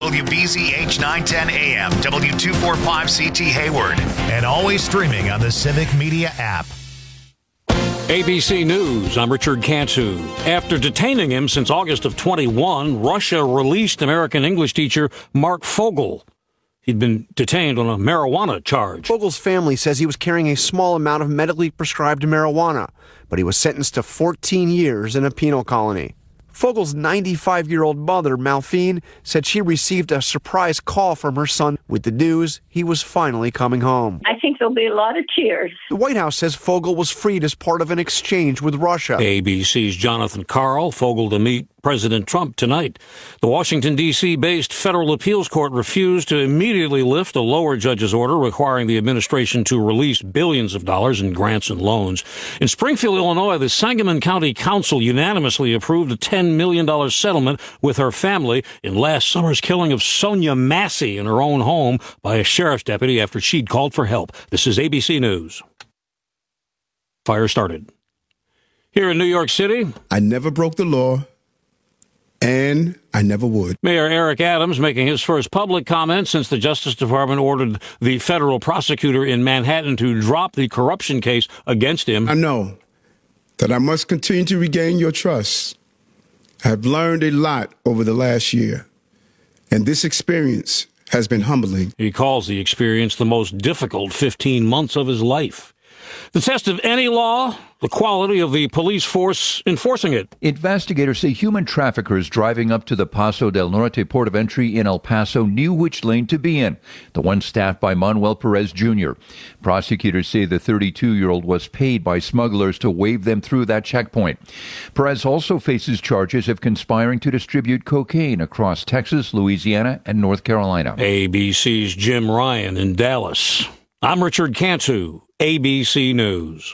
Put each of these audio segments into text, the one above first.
WBZH 910 AM, W245CT Hayward, and always streaming on the Civic Media app. ABC News, I'm Richard Cantu. After detaining him since August of 21, Russia released American English teacher Mark Fogel. He'd been detained on a marijuana charge. Fogel's family says he was carrying a small amount of medically prescribed marijuana, but he was sentenced to 14 years in a penal colony. Fogel's 95-year-old mother, Malphine, said she received a surprise call from her son with the news he was finally coming home. I think there'll be a lot of tears. The White House says Fogel was freed as part of an exchange with Russia. ABC's Jonathan Karl, Fogel to meet President Trump tonight. The Washington, D.C.-based federal appeals court refused to immediately lift a lower judge's order requiring the administration to release billions of dollars in grants and loans. In Springfield, Illinois, the Sangamon County Council unanimously approved a $10 million settlement with her family in last summer's killing of Sonia Massey in her own home by a sheriff's deputy after she'd called for help. This is ABC News. Fire started. Here in New York City, I never broke the law. And I never would. Mayor Eric Adams making his first public comment since the Justice Department ordered the federal prosecutor in Manhattan to drop the corruption case against him. I know that I must continue to regain your trust. I have learned a lot over the last year, and this experience has been humbling. He calls the experience the most difficult 15 months of his life. The test of any law, the quality of the police force enforcing it. Investigators say human traffickers driving up to the Paso del Norte port of entry in El Paso knew which lane to be in, the one staffed by Manuel Perez Jr. Prosecutors say the 32-year-old was paid by smugglers to wave them through that checkpoint. Perez also faces charges of conspiring to distribute cocaine across Texas, Louisiana, and North Carolina. ABC's Jim Ryan in Dallas. I'm Richard Cantu, ABC News.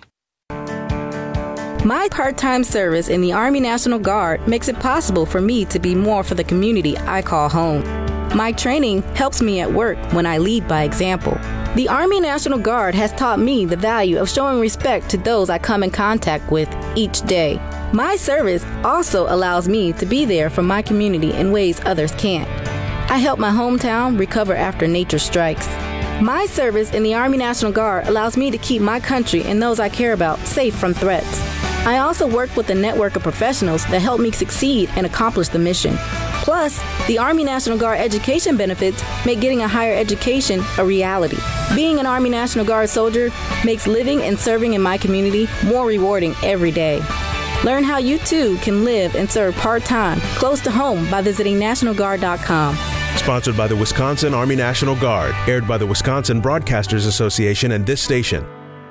My part-time service in the Army National Guard makes it possible for me to be more for the community I call home. My training helps me at work when I lead by example. The Army National Guard has taught me the value of showing respect to those I come in contact with each day. My service also allows me to be there for my community in ways others can't. I help my hometown recover after nature strikes. My service in the Army National Guard allows me to keep my country and those I care about safe from threats. I also work with a network of professionals that help me succeed and accomplish the mission. Plus, the Army National Guard education benefits make getting a higher education a reality. Being an Army National Guard soldier makes living and serving in my community more rewarding every day. Learn how you too can live and serve part-time close to home by visiting NationalGuard.com. Sponsored by the Wisconsin Army National Guard. Aired by the Wisconsin Broadcasters Association and this station.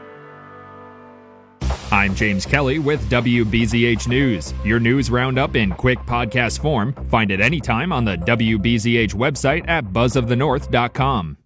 I'm James Kelly with WBZH News. Your news roundup in quick podcast form. Find it anytime on the WBZH website at buzzofthenorth.com.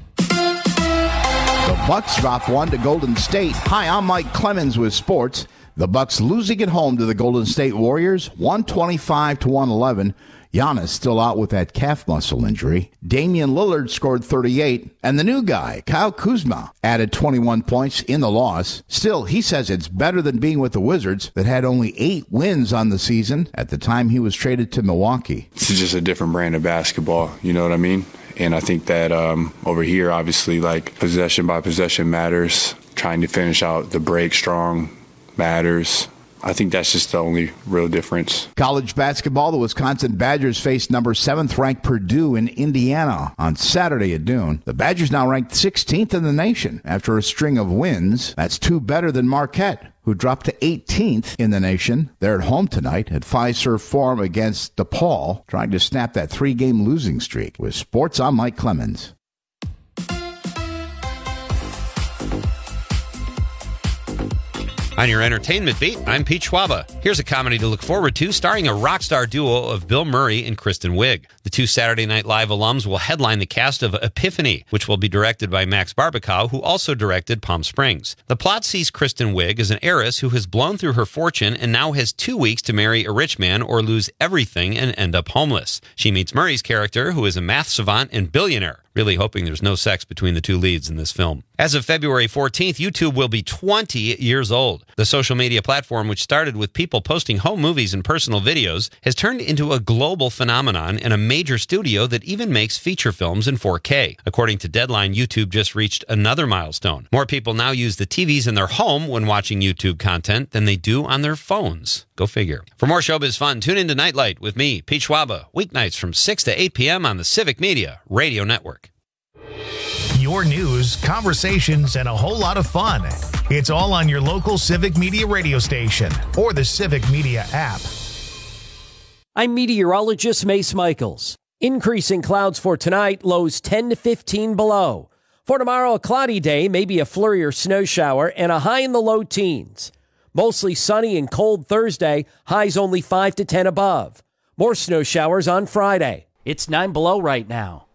The Bucks drop one to Golden State. Hi, I'm Mike Clemens with sports. The Bucks losing at home to the Golden State Warriors, 125-111. Giannis still out with that calf muscle injury. Damian Lillard scored 38, and the new guy, Kyle Kuzma, added 21 points in the loss. Still, he says it's better than being with the Wizards that had only 8 wins on the season at the time he was traded to Milwaukee. It's just a different brand of basketball, you know what I mean? And I think that over here, obviously, like possession by possession matters. Trying to finish out the break strong matters. I think that's just the only real difference. College basketball, the Wisconsin Badgers faced number 7th-ranked Purdue in Indiana on Saturday at noon. The Badgers now ranked 16th in the nation after a string of wins. That's 2 better than Marquette, who dropped to 18th in the nation. They're at home tonight at Fiserv Forum against DePaul, trying to snap that 3-game losing streak. With sports, I'm Mike Clemens. On your entertainment beat, I'm Pete Schwaba. Here's a comedy to look forward to starring a rock star duo of Bill Murray and Kristen Wiig. The 2 Saturday Night Live alums will headline the cast of Epiphany, which will be directed by Max Barbakow, who also directed Palm Springs. The plot sees Kristen Wiig as an heiress who has blown through her fortune and now has 2 weeks to marry a rich man or lose everything and end up homeless. She meets Murray's character, who is a math savant and billionaire. Really hoping there's no sex between the two leads in this film. As of February 14th, YouTube will be 20 years old. The social media platform, which started with people posting home movies and personal videos, has turned into a global phenomenon and a major studio that even makes feature films in 4K. According to Deadline, YouTube just reached another milestone. More people now use the TVs in their home when watching YouTube content than they do on their phones. Go figure. For more showbiz fun, tune into Nightlight with me, Pete Schwaba, weeknights from 6 to 8 p.m. on the Civic Media Radio Network. Your news, conversations, and a whole lot of fun. It's all on your local Civic Media radio station or the Civic Media app. I'm meteorologist Mace Michaels. Increasing clouds for tonight, lows 10 to 15 below. For tomorrow, a cloudy day, maybe a flurry or snow shower, and a high in the low teens. Mostly sunny and cold Thursday, highs only 5 to 10 above. More snow showers on Friday. It's 9 below right now.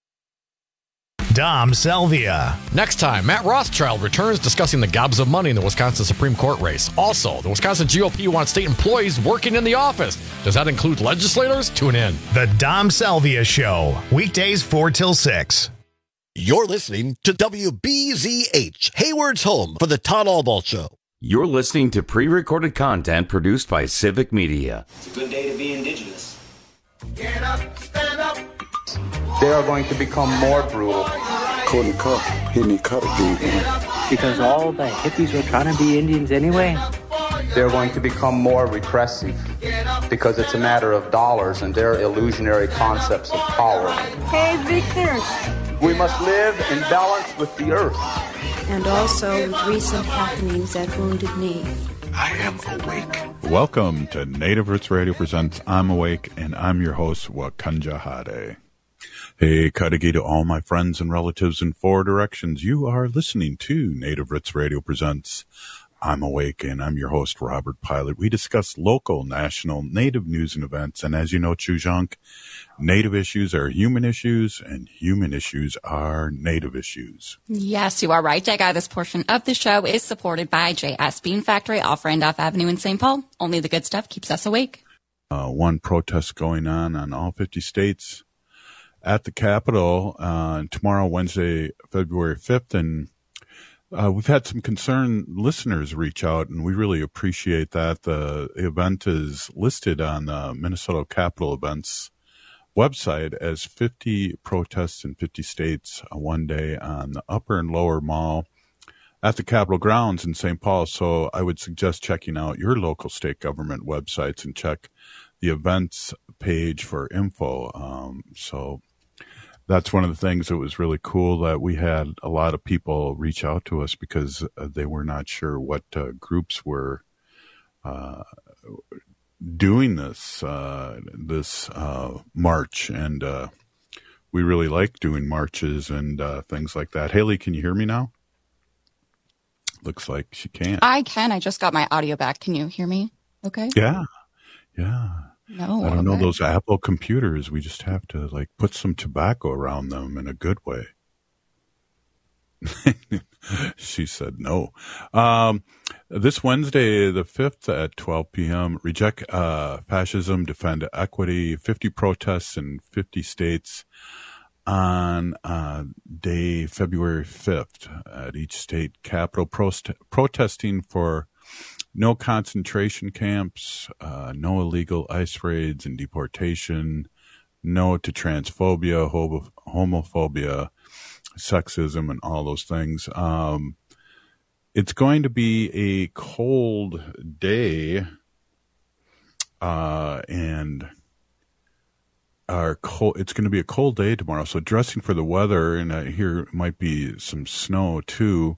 Dom Salvia. Next time, Matt Rothschild returns discussing the gobs of money in the Wisconsin Supreme Court race. Also, the Wisconsin GOP wants state employees working in the office. Does that include legislators? Tune in. The Dom Salvia Show. Weekdays 4 till 6. You're listening to WBZH, Hayward's home for the Todd Albaugh Show. You're listening to pre-recorded content produced by Civic Media. It's a good day to be indigenous. Get up, stand up. They are going to become more brutal. Couldn't cut, hit me cut again. Because all the hippies were trying to be Indians anyway. They're going to become more repressive because it's a matter of dollars and their illusionary concepts of power. Hey, Victor. We must live in balance with the earth. And also with recent happenings at Wounded Knee. I am awake. Welcome to Native Roots Radio presents I'm Awake, and I'm your host, Wakanja Hade. Hey, Kadagi to all my friends and relatives in 4 directions. You are listening to Native Roots Radio presents I'm Awake, and I'm your host, Robert Pilot. We discuss local, national, Native news and events, and as you know, Chujunk, Native issues are human issues, and human issues are Native issues. Yes, you are right, Jay Guy. This portion of the show is supported by JS Bean Factory off Randolph Avenue in St. Paul. Only the good stuff keeps us awake. One protest going on all 50 states at the Capitol tomorrow, Wednesday, February 5th, and we've had some concerned listeners reach out, and we really appreciate that. The event is listed on the Minnesota Capitol Events website as 50 protests in 50 states one day on the Upper and Lower Mall at the Capitol grounds in St. Paul. So I would suggest checking out your local state government websites and check the events page for info. So that's one of the things that was really cool, that we had a lot of people reach out to us because they were not sure what groups were doing this march, and we really like doing marches and things like that. Haley, can you hear me now? Looks like she can't. I can. I just got my audio back. Can you hear me? Okay. Yeah. No, I don't know those Apple computers. We just have to put some tobacco around them in a good way. She said no. This Wednesday, the 5th at 12 p.m., Reject Fascism, Defend Equity, 50 protests in 50 states on day February 5th at each state capitol, protesting for no concentration camps, no illegal ICE raids and deportation, no to transphobia, homophobia, sexism, and all those things. It's going to be a cold day, and it's going to be a cold day tomorrow. So dressing for the weather, and I hear it might be some snow too.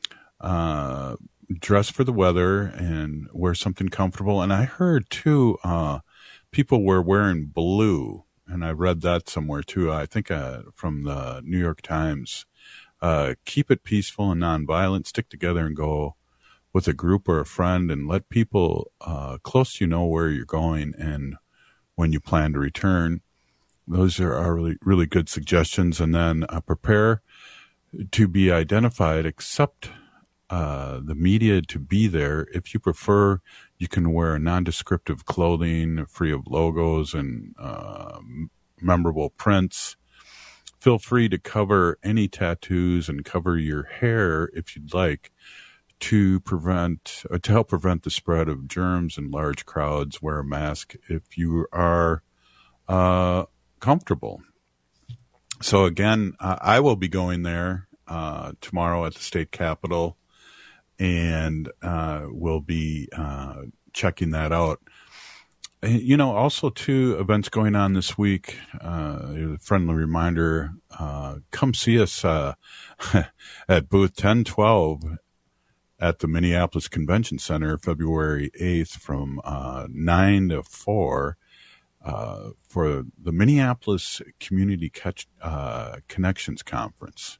Dress for the weather and wear something comfortable. And I heard too, people were wearing blue, and I read that somewhere too. I think from the New York Times. Keep it peaceful and nonviolent. Stick together and go with a group or a friend, and let people close to you know where you're going and when you plan to return. Those are really, really good suggestions. And then prepare to be identified, accept the media to be there. If you prefer, you can wear nondescriptive clothing free of logos and memorable prints. feel free to cover any tattoos and cover your hair if you'd like to help prevent the spread of germs in large crowds. Wear a mask if you are comfortable. So again, I will be going there tomorrow at the state capitol, and we'll be checking that out. You know, also two events going on this week. A friendly reminder, come see us at booth 1012 at the Minneapolis Convention Center, February 8th from 9 to 4 for the Minneapolis Community Connections Conference.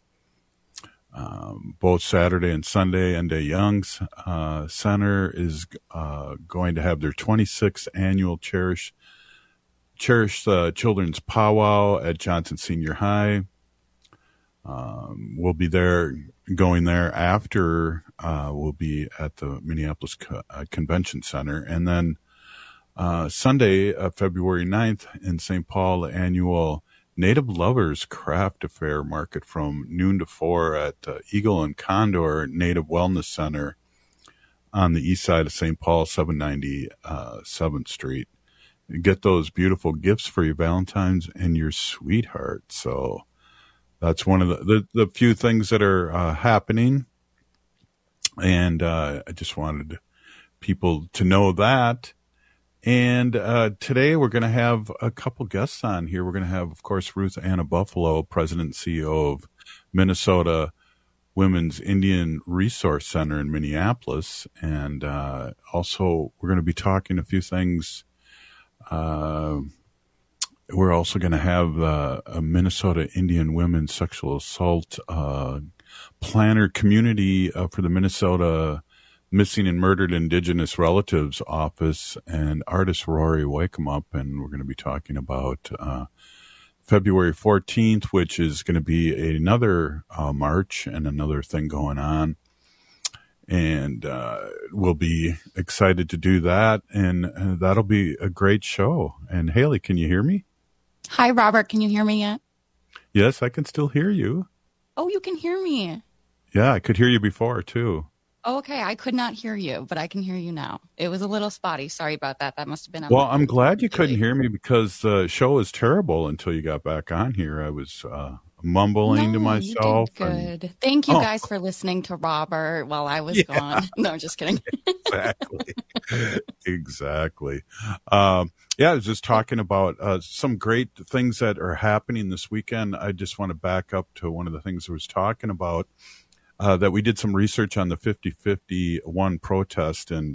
Both Saturday and Sunday, N.D. Young's Center is going to have their 26th annual Cherish Children's Powwow at Johnson Senior High. We'll be going there after we'll be at the Minneapolis Convention Center. And then Sunday, February 9th in St. Paul, the annual Native Lovers Craft Affair Market from noon to 4 at Eagle and Condor Native Wellness Center on the east side of St. Paul, 790 7th Street. Get those beautiful gifts for your Valentine's and your sweetheart. So that's one of the few things that are happening. And I just wanted people to know that. And today we're going to have a couple guests on here. We're going to have, of course, Ruth Anna Buffalo, President and CEO of Minnesota Women's Indian Resource Center in Minneapolis. And also we're going to be talking a few things. We're also going to have a Minnesota Indian Women Sexual Assault Planner Community for the Minnesota Missing and Murdered Indigenous Relatives Office, and artist Rory Wakemup, and we're going to be talking about February 14th, which is going to be another march and another thing going on, and we'll be excited to do that, and that'll be a great show. And Haley, can you hear me? Hi, Robert. Can you hear me yet? Yes, I can still hear you. Oh, you can hear me. Yeah, I could hear you before, too. Oh, okay. I could not hear you, but I can hear you now. It was a little spotty. Sorry about that. That must have been. Well, I'm glad you couldn't hear me because the show was terrible until you got back on here. I was mumbling to myself. You did good. Thank you guys for listening to Robert while I was gone. No, I'm just kidding. Exactly. I was just talking about some great things that are happening this weekend. I just want to back up to one of the things I was talking about. That we did some research on the 50-51 protest, and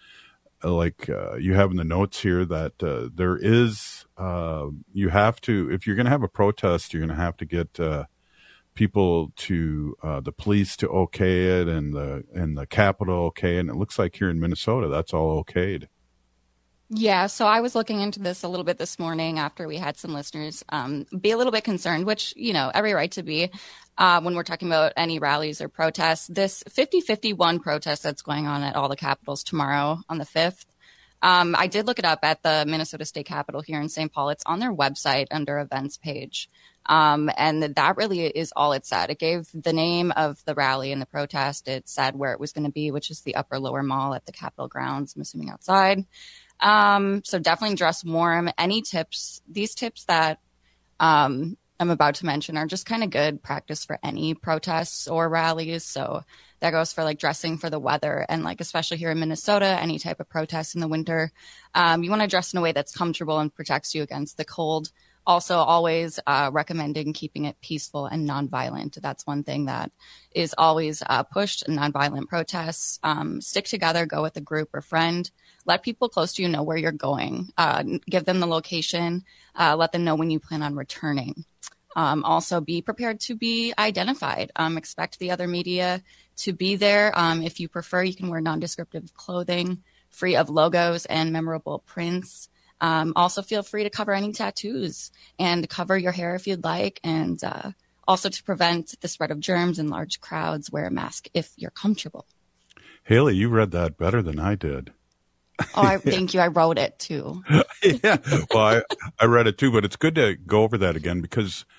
you have in the notes here that there is, you have to, if you're going to have a protest, you're going to have to get people to the police to okay it, and the Capitol okay, and it looks like here in Minnesota that's all okayed. Yeah, so I was looking into this a little bit this morning after we had some listeners be a little bit concerned, which, every right to be when we're talking about any rallies or protests. This 50-51 protest that's going on at all the capitals tomorrow on the 5th, I did look it up at the Minnesota State Capitol here in St. Paul. It's on their website under events page. And that really is all it said. It gave the name of the rally and the protest. It said where it was going to be, which is the Upper Lower Mall at the Capitol grounds, I'm assuming outside. So definitely dress warm. These tips that I'm about to mention are just kind of good practice for any protests or rallies. So that goes for dressing for the weather, and especially here in Minnesota, any type of protest in the winter, you want to dress in a way that's comfortable and protects you against the cold. Also, always recommending keeping it peaceful and nonviolent. That's one thing that is always pushed in nonviolent protests. Stick together, go with a group or friend. Let people close to you know where you're going. Give them the location. Let them know when you plan on returning. Also, be prepared to be identified. Expect the other media to be there. If you prefer, you can wear nondescriptive clothing, free of logos and memorable prints. Also, feel free to cover any tattoos and cover your hair if you'd like. And also, to prevent the spread of germs in large crowds, wear a mask if you're comfortable. Haley, you read that better than I did. Oh, thank you. I wrote it too. Yeah, well, I read it too, but it's good to go over that again because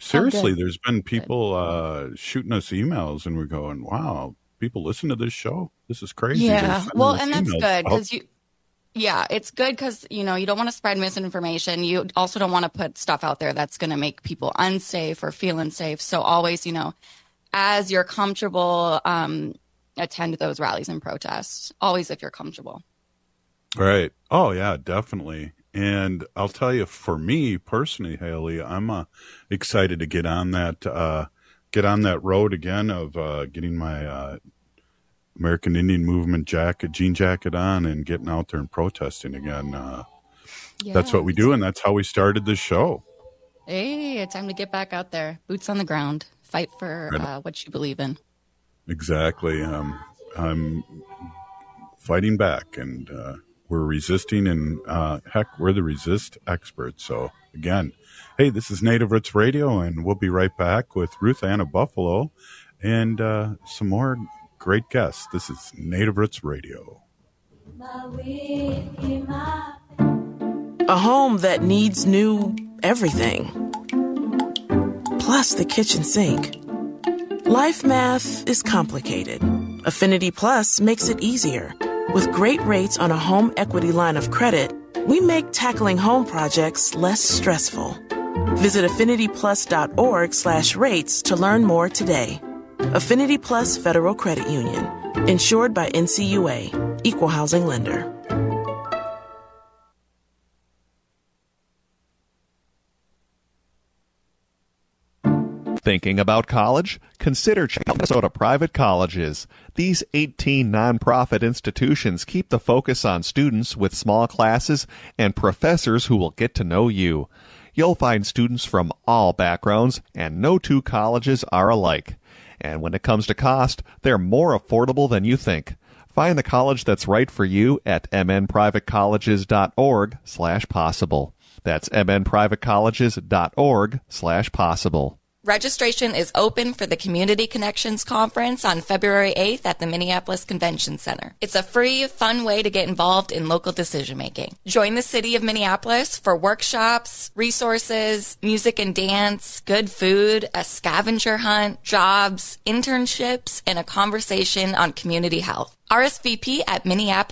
seriously, there's been people shooting us emails, and we're going, wow, people listen to this show? This is crazy. Yeah, well, and that's good because it's good because, you don't want to spread misinformation. You also don't want to put stuff out there that's going to make people unsafe or feel unsafe. So always, as you're comfortable, attend those rallies and protests, always if you're comfortable. Right. Oh, yeah, definitely. And I'll tell you, for me personally, Haley, I'm excited to get on that road again of getting my American Indian Movement jean jacket on and getting out there and protesting again. That's what we do, and that's how we started this show. Hey, it's time to get back out there, boots on the ground, fight for what you believe in. Exactly. I'm fighting back, and we're resisting, and heck, we're the resist experts. So again, hey, this is Native Roots Radio, and we'll be right back with Ruth Ann of Buffalo and some more great guests. This is Native Roots Radio. A home that needs new everything, plus the kitchen sink. Life math is complicated. Affinity Plus makes it easier. With great rates on a home equity line of credit, we make tackling home projects less stressful. Visit affinityplus.org/rates to learn more today. Affinity Plus Federal Credit Union. Insured by NCUA. Equal housing lender. Thinking about college? Consider checking out Minnesota Private Colleges. These 18 nonprofit institutions keep the focus on students with small classes and professors who will get to know you. You'll find students from all backgrounds, and no two colleges are alike. And when it comes to cost, they're more affordable than you think. Find the college that's right for you at mnprivatecolleges.org/possible. That's mnprivatecolleges.org/possible. Registration is open for the Community Connections Conference on February 8th at the Minneapolis Convention Center. It's a free, fun way to get involved in local decision-making. Join the city of Minneapolis for workshops, resources, music and dance, good food, a scavenger hunt, jobs, internships, and a conversation on community health. RSVP at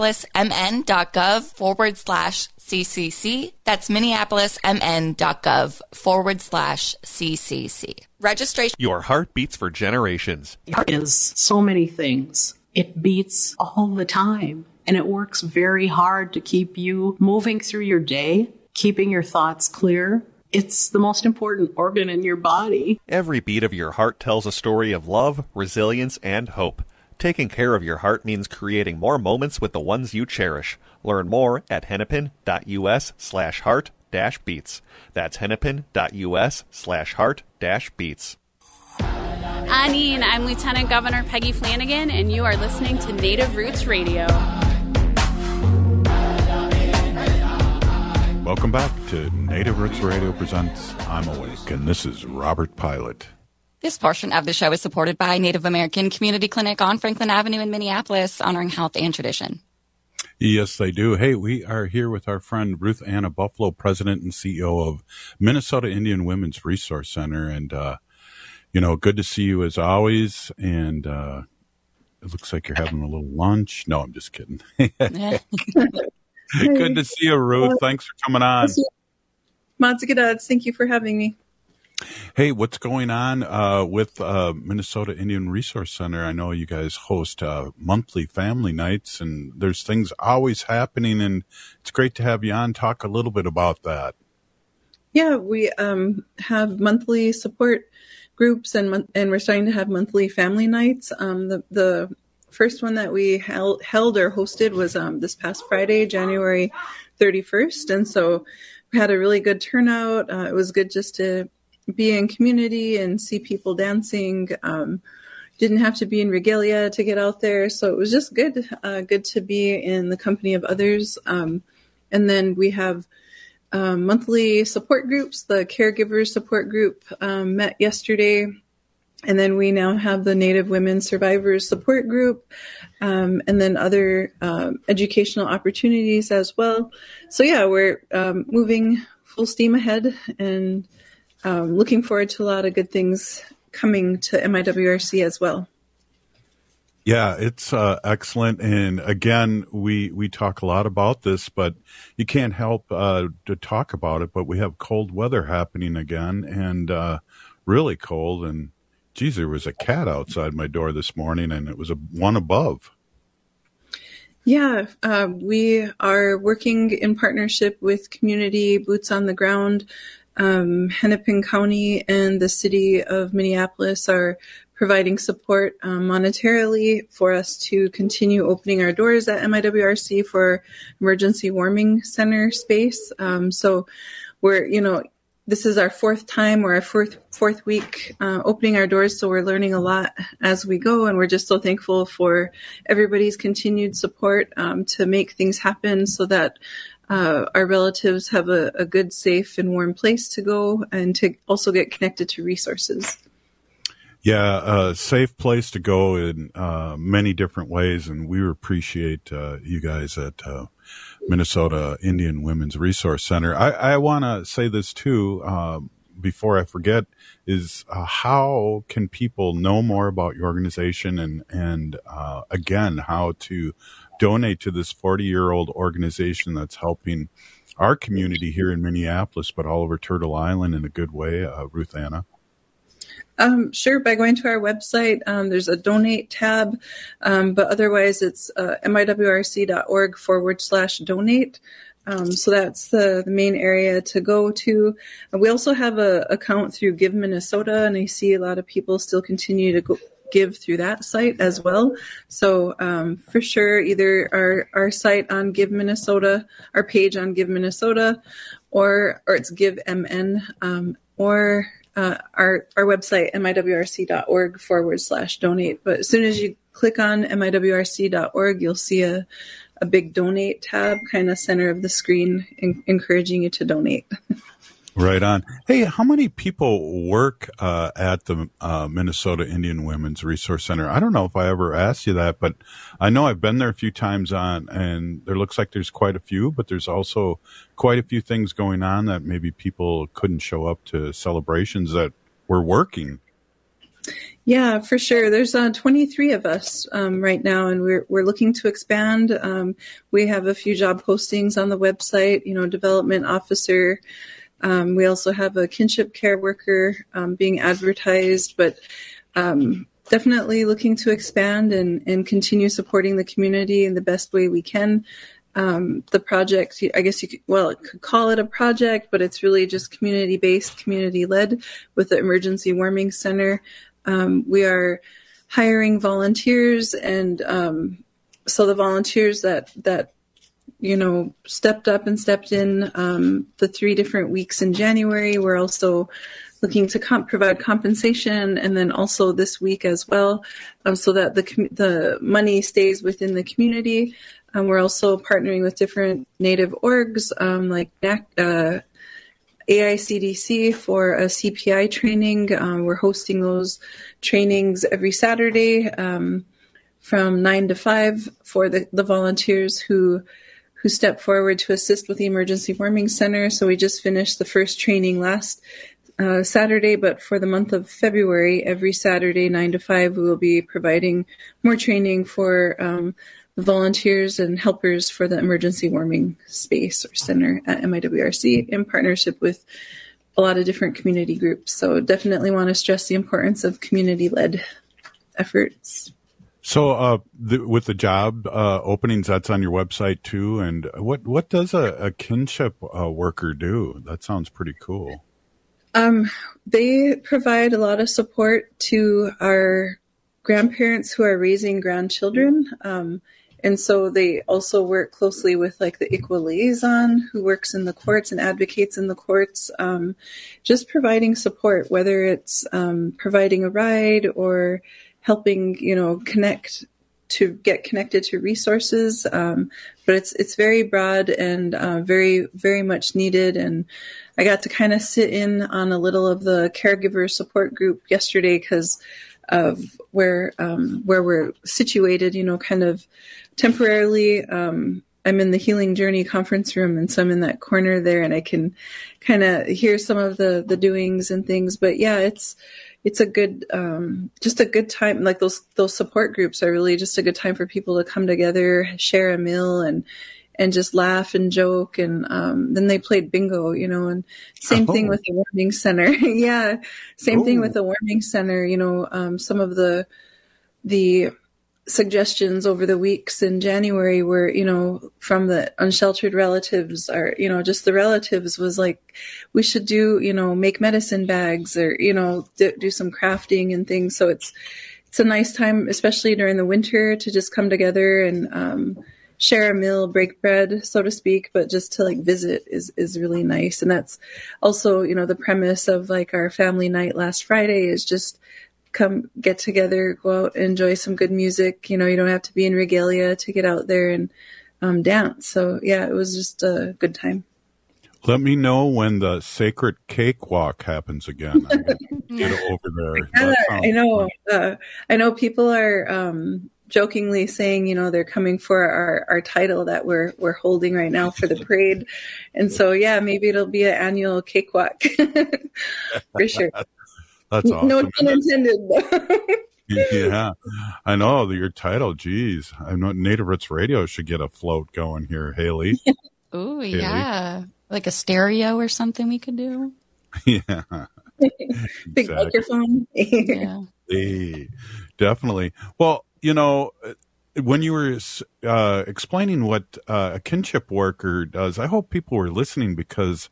minneapolismn.gov/CCC. That's minneapolismn.gov/CCC. Registration. Your heart beats for generations. Heart is so many things. It beats all the time, and it works very hard to keep you moving through your day, keeping your thoughts clear. It's the most important organ in your body. Every beat of your heart tells a story of love, resilience, and hope. Taking care of your heart means creating more moments with the ones you cherish. Learn more at hennepin.us/heart-beats. That's hennepin.us/heart-beats. Anine, I'm Lieutenant Governor Peggy Flanagan, and you are listening to Native Roots Radio. Welcome back to Native Roots Radio presents I'm Awake, and this is Robert Pilot. This portion of the show is supported by Native American Community Clinic on Franklin Avenue in Minneapolis, honoring health and tradition. Yes, they do. Hey, we are here with our friend Ruth Ann of Buffalo, President and CEO of Minnesota Indian Women's Resource Center. And, good to see you as always. And it looks like you're having a little lunch. No, I'm just kidding. Good to see you, Ruth. Thanks for coming on. Matsigadats, thank you for having me. Hey, what's going on with Minnesota Indian Resource Center? I know you guys host monthly family nights, and there's things always happening, and it's great to have you on. Talk a little bit about that. Yeah, we have monthly support groups, and we're starting to have monthly family nights. The first one that we held or hosted was this past Friday, January 31st, and so we had a really good turnout. It was good just to be in community and see people dancing. Didn't have to be in regalia to get out there. So it was just good to be in the company of others. And then we have monthly support groups. The caregivers support group met yesterday. And then we now have the Native Women Survivors Support Group, and then other educational opportunities as well. So yeah, we're moving full steam ahead, and looking forward to a lot of good things coming to MIWRC as well. Yeah, it's excellent. And again, we talk a lot about this, but you can't help to talk about it. But we have cold weather happening again, and really cold. And geez, there was a cat outside my door this morning, and it was one above. Yeah, we are working in partnership with community boots on the ground. Hennepin County and the city of Minneapolis are providing support monetarily for us to continue opening our doors at MIWRC for emergency warming center space. So we're, this is our fourth time or our fourth week opening our doors. So we're learning a lot as we go. And we're just so thankful for everybody's continued support to make things happen so that our relatives have a good, safe, and warm place to go and to also get connected to resources. Yeah, a safe place to go in many different ways, and we appreciate you guys at Minnesota Indian Women's Resource Center. I want to say this too, before I forget, is how can people know more about your organization and again, how to donate to this 40-year-old organization that's helping our community here in Minneapolis, but all over Turtle Island in a good way, Ruth Anna? Sure. By going to our website, there's a donate tab, but otherwise it's miwrc.org/donate. So that's the main area to go to. We also have an account through Give Minnesota, and I see a lot of people still continue to give through that site as well. So for sure, either our site on Give Minnesota, our page on Give Minnesota, or it's Give MN, or our website, miwrc.org/donate. But as soon as you click on miwrc.org, you'll see a big donate tab kind of center of the screen encouraging you to donate. Right on. Hey, how many people work at the Minnesota Indian Women's Resource Center? I don't know if I ever asked you that, but I know I've been there a few times and there looks like there's quite a few, but there's also quite a few things going on that maybe people couldn't show up to celebrations that were working. Yeah, for sure. There's 23 of us right now, and we're looking to expand. We have a few job postings on the website, development officer. We also have a kinship care worker being advertised, but definitely looking to expand and continue supporting the community in the best way we can. The project, I guess could call it a project, but it's really just community-based, community-led with the Emergency Warming Center. We are hiring volunteers, and so the volunteers that stepped up and stepped in the 3 different weeks in January. We're also looking to provide compensation, and then also this week as well, so that the money stays within the community. We're also partnering with different Native orgs like AICDC for a CPI training. We're hosting those trainings every Saturday from 9 to 5 for the volunteers who step forward to assist with the Emergency Warming Center. So we just finished the first training last Saturday, but for the month of February, every Saturday, 9 to 5, we will be providing more training for the volunteers and helpers for the Emergency Warming Space or Center at MIWRC in partnership with a lot of different community groups. So definitely want to stress the importance of community-led efforts. So with the job openings, that's on your website too. And what does a kinship worker do? That sounds pretty cool. They provide a lot of support to our grandparents who are raising grandchildren. And so they also work closely with like the ICWA liaison who works in the courts and advocates in the courts, just providing support, whether it's providing a ride or helping, get connected to resources. But it's very broad and very, very much needed. And I got to kind of sit in on a little of the caregiver support group yesterday because of where we're situated, kind of temporarily I'm in the Healing Journey conference room, and so I'm in that corner there, and I can kind of hear some of the doings and things. But yeah, it's a good, just a good time. Like those support groups are really just a good time for people to come together, share a meal, and just laugh and joke. And then they played bingo, and same thing with the warming center. Yeah, same thing with the warming center. Some of the suggestions over the weeks in January were, from the unsheltered relatives, or, just the relatives, was like, we should do, make medicine bags, or, do some crafting and things. So it's a nice time, especially during the winter, to just come together and share a meal, break bread, so to speak, but just to like visit is really nice. And that's also, the premise of like our family night last Friday is just come get together, go out, enjoy some good music. You don't have to be in regalia to get out there and dance. So yeah, it was just a good time. Let me know when the sacred cakewalk happens again. I can get over there. I know. I know people are jokingly saying, they're coming for our title that we're holding right now for the parade, and so yeah, maybe it'll be an annual cakewalk for sure. That's awesome. No pun intended. Yeah, I know your title. Geez, I know Native Roots Radio should get a float going here, Haley. Oh yeah, like a stereo or something we could do. Yeah, big microphone. Yeah, definitely. Well, when you were explaining what a kinship worker does, I hope people were listening, because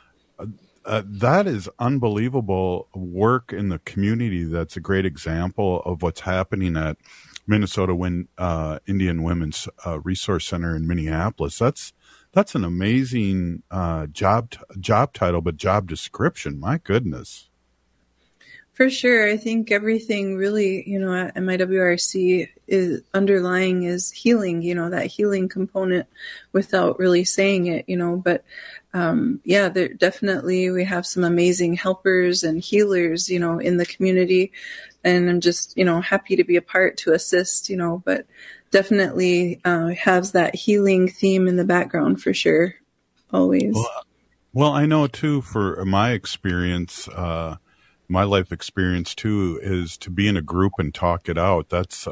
that is unbelievable work in the community. That's a great example of what's happening at Minnesota Indian Women's Resource Center in Minneapolis. That's an amazing job title, but job description. My goodness. For sure. I think everything really, at MIWRC is underlying is healing, that healing component without really saying it, but yeah, there definitely, we have some amazing helpers and healers, in the community, and I'm just, happy to be a part to assist, but definitely has that healing theme in the background for sure. Always. Well, I know too, for my experience, my life experience too, is to be in a group and talk it out. That's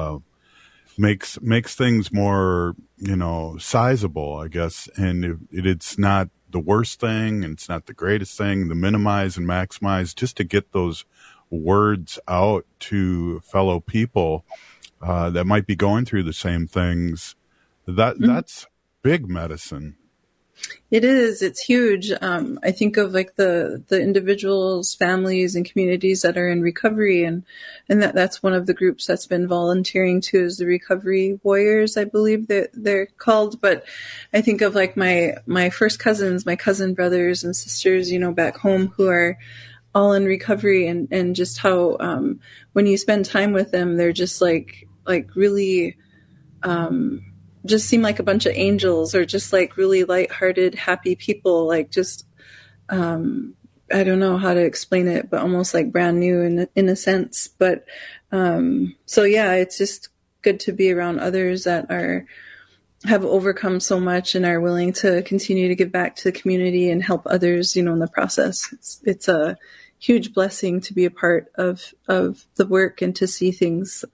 makes things more, sizable, I guess. And it's not the worst thing, and it's not the greatest thing. The minimize and maximize, just to get those words out to fellow people that might be going through the same things. That's big medicine. It is. It's huge. I think of like the individuals, families, and communities that are in recovery, and that's one of the groups that's been volunteering too, is the Recovery Warriors, I believe that they're called. But I think of like my first cousins, my cousin brothers and sisters, back home, who are all in recovery, and just how when you spend time with them, they're just like really. Just seem like a bunch of angels, or just like really lighthearted, happy people, like just, I don't know how to explain it, but almost like brand new in a sense. But, so yeah, it's just good to be around others that have overcome so much and are willing to continue to give back to the community and help others, in the process. It's a huge blessing to be a part of the work and to see things,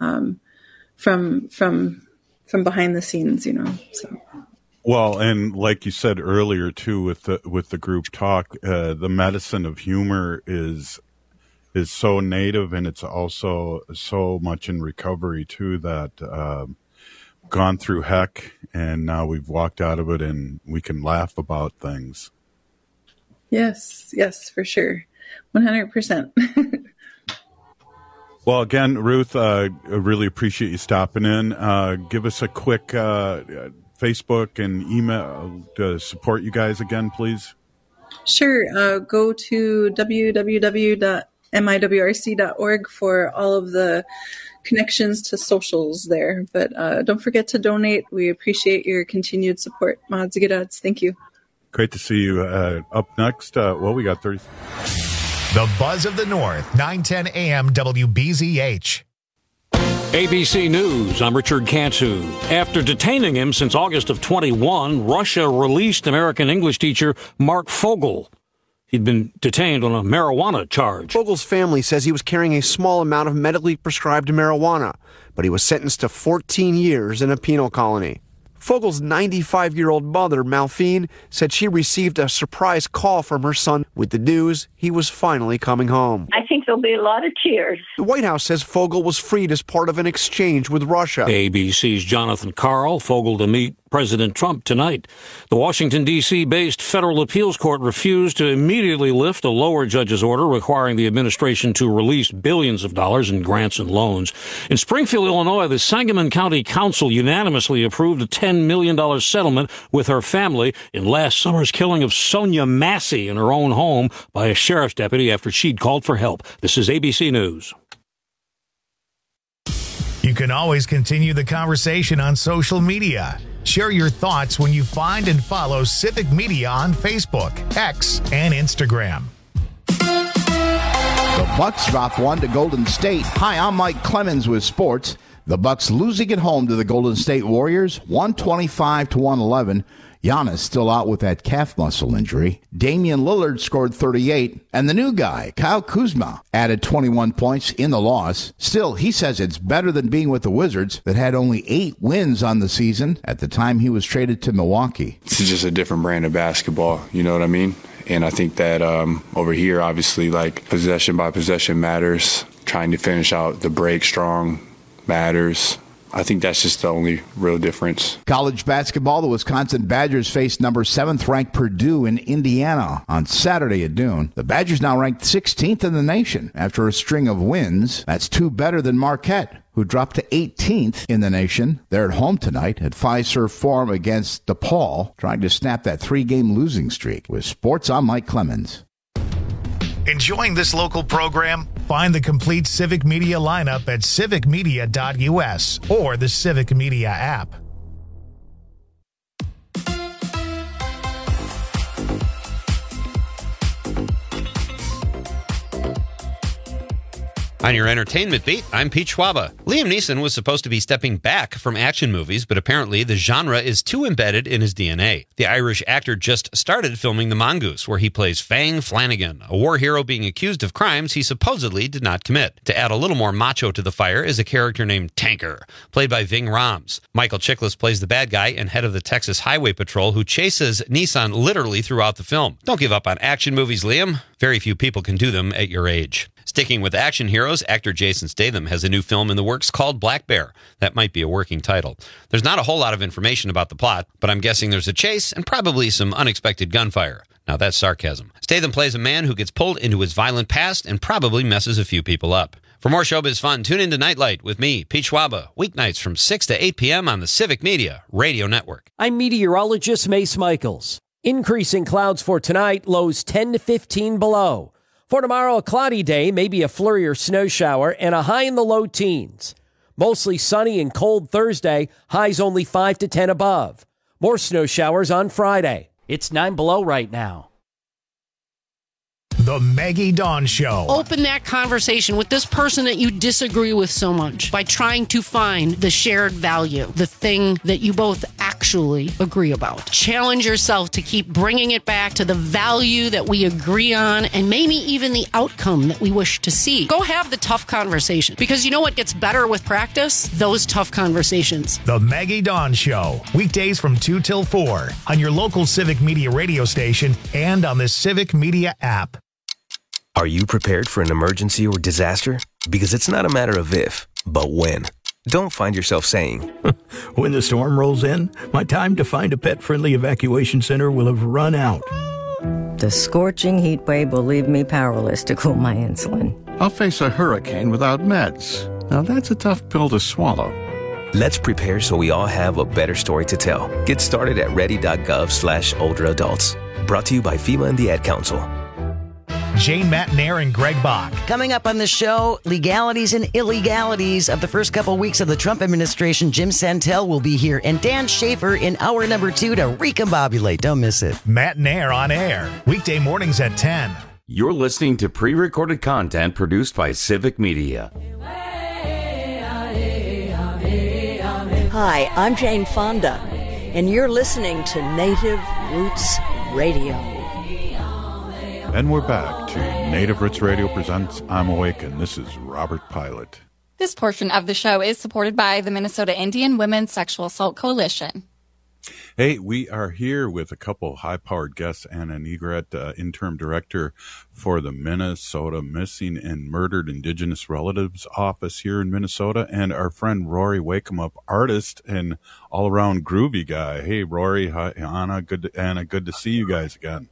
from behind the scenes, so. Well, and like you said earlier too, with the group talk, the medicine of humor is so native, and it's also so much in recovery too, that gone through heck, and now we've walked out of it, and we can laugh about things. Yes, for sure. 100%. Well, again, Ruth, I really appreciate you stopping in. Give us a quick Facebook and email to support you guys again, please. Sure. Go to www.miwrc.org for all of the connections to socials there. But don't forget to donate. We appreciate your continued support. Maadzigadads. Thank you. Great to see you. Up next, we got 30. The Buzz of the North, 910 AM WBZH. ABC News, I'm Richard Cantu. After detaining him since August of 21, Russia released American English teacher Mark Fogel. He'd been detained on a marijuana charge. Fogel's family says he was carrying a small amount of medically prescribed marijuana, but he was sentenced to 14 years in a penal colony. Fogel's 95-year-old mother, Malphine, said she received a surprise call from her son with the news he was finally coming home. I think there'll be a lot of tears. The White House says Fogel was freed as part of an exchange with Russia. ABC's Jonathan Karl, Fogel to meet President Trump tonight. The Washington, D.C.-based federal appeals court refused to immediately lift a lower judge's order requiring the administration to release billions of dollars in grants and loans. In Springfield, Illinois, the Sangamon County Council unanimously approved a $10 million settlement with her family in last summer's killing of Sonia Massey in her own home by a sheriff's deputy after she'd called for help. This is ABC News. You can always continue the conversation on social media. Share your thoughts when you find and follow Civic Media on Facebook, X, and Instagram. The Bucks dropped one to Golden State. Hi, I'm Mike Clemens with sports. The Bucks losing at home to the Golden State Warriors, 125-111. Giannis still out with that calf muscle injury. Damian Lillard scored 38, and the new guy, Kyle Kuzma, added 21 points in the loss. Still, he says it's better than being with the Wizards that had only 8 wins on the season at the time he was traded to Milwaukee. It's just a different brand of basketball, you know what I mean? And I think that over here, obviously, like possession by possession matters. Trying to finish out the break strong matters. I think that's just the only real difference. College basketball, the Wisconsin Badgers faced number 7th ranked Purdue in Indiana on Saturday at noon. The Badgers now ranked 16th in the nation after a string of wins. That's 2 better than Marquette, who dropped to 18th in the nation. They're at home tonight at Fiserv Forum against DePaul, trying to snap that 3-game losing streak. With sports, I'm Mike Clemens. Enjoying this local program? Find the complete Civic Media lineup at civicmedia.us or the Civic Media app. On your entertainment beat, I'm Pete Schwaba. Liam Neeson was supposed to be stepping back from action movies, but apparently the genre is too embedded in his DNA. The Irish actor just started filming The Mongoose, where he plays Fang Flanagan, a war hero being accused of crimes he supposedly did not commit. To add a little more macho to the fire is a character named Tanker, played by Ving Rhames. Michael Chiklis plays the bad guy and head of the Texas Highway Patrol who chases Neeson literally throughout the film. Don't give up on action movies, Liam. Very few people can do them at your age. Sticking with action heroes, actor Jason Statham has a new film in the works called Black Bear. That might be a working title. There's not a whole lot of information about the plot, but I'm guessing there's a chase and probably some unexpected gunfire. Now that's sarcasm. Statham plays a man who gets pulled into his violent past and probably messes a few people up. For more showbiz fun, tune in to Nightlight with me, Pete Schwaba, weeknights from 6 to 8 p.m. on the Civic Media Radio Network. I'm meteorologist Mace Michaels. Increasing clouds for tonight, lows 10 to 15 below. For tomorrow, a cloudy day, maybe a flurry or snow shower, and a high in the low teens. Mostly sunny and cold Thursday, highs only 5 to 10 above. More snow showers on Friday. It's 9 below right now. The Maggie Dawn Show. Open that conversation with this person that you disagree with so much by trying to find the shared value, the thing that you both actually agree about. Challenge yourself to keep bringing it back to the value that we agree on and maybe even the outcome that we wish to see. Go have the tough conversation, because you know what gets better with practice? Those tough conversations. The Maggie Dawn Show. Weekdays from 2 till 4 on your local Civic Media radio station and on the Civic Media app. Are you prepared for an emergency or disaster? Because it's not a matter of if, but when. Don't find yourself saying, when the storm rolls in, my time to find a pet-friendly evacuation center will have run out. The scorching heat wave will leave me powerless to cool my insulin. I'll face a hurricane without meds. Now that's a tough pill to swallow. Let's prepare so we all have a better story to tell. Get started at ready.gov/older adults. Brought to you by FEMA and the Ad Council. Jane Matnair and Greg Bach. Coming up on the show, legalities and illegalities of the first couple weeks of the Trump administration. Jim Santel will be here, and Dan Schaefer in hour number 2 to recombobulate. Don't miss it. Matnair on air, weekday mornings at 10. You're listening to pre-recorded content produced by Civic Media. Hi, I'm Jane Fonda, and you're listening to Native Roots Radio. And we're back to Native Roots Radio presents I'm Awakened. This is Robert Pilot. This portion of the show is supported by the Minnesota Indian Women's Sexual Assault Coalition. Hey, we are here with a couple high-powered guests, Anna Negret, interim director for the Minnesota Missing and Murdered Indigenous Relatives Office here in Minnesota, and our friend Rory Wakemup, artist and all-around groovy guy. Hey, Rory, hi, Anna, good to see you guys again.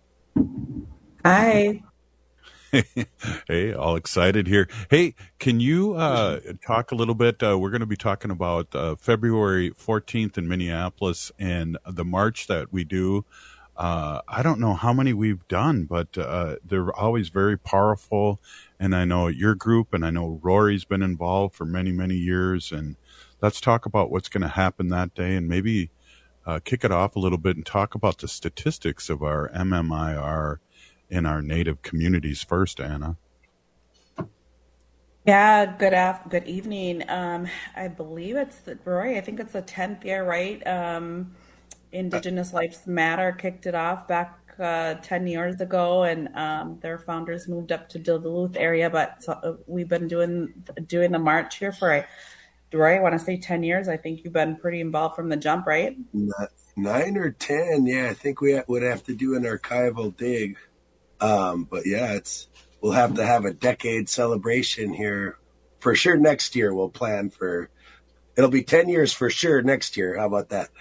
Hi. Hey, all excited here. Hey, can you talk a little bit? We're going to be talking about February 14th in Minneapolis and the march that we do. I don't know how many we've done, but they're always very powerful. And I know your group, and I know Rory's been involved for many, many years. And let's talk about what's going to happen that day, and maybe kick it off a little bit and talk about the statistics of our MMIR in our Native communities first, Anna. Yeah, good evening. I believe it's Rory. I think it's the 10th year, right? Indigenous Lives Matter kicked it off back 10 years ago, and their founders moved up to Duluth area. But we've been doing the march here for, Rory, I want to say 10 years. I think you've been pretty involved from the jump, right? 9 or 10. Yeah, I think we would have to do an archival dig. But yeah, we'll have to have a decade celebration here for sure. Next year we'll plan for, it'll be 10 years for sure next year. How about that?